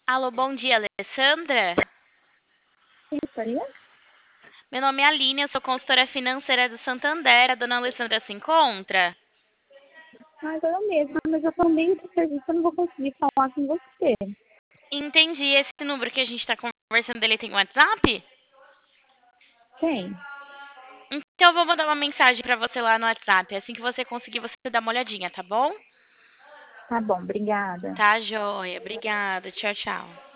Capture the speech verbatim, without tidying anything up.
Alô, bom dia, Alessandra. Quem gostaria? Meu nome é Aline, eu sou consultora financeira do Santander. A dona Alessandra se encontra? Mas eu mesma, mas eu tô no meio do serviço, eu não vou conseguir falar com você. Entendi. Esse número que a gente está conversando, ele tem WhatsApp? Quem? Então eu vou mandar uma mensagem para você lá no WhatsApp. Assim que você conseguir, você dá uma olhadinha, tá bom? Tá bom, obrigada. Tá, joia. Obrigada. Tchau, tchau.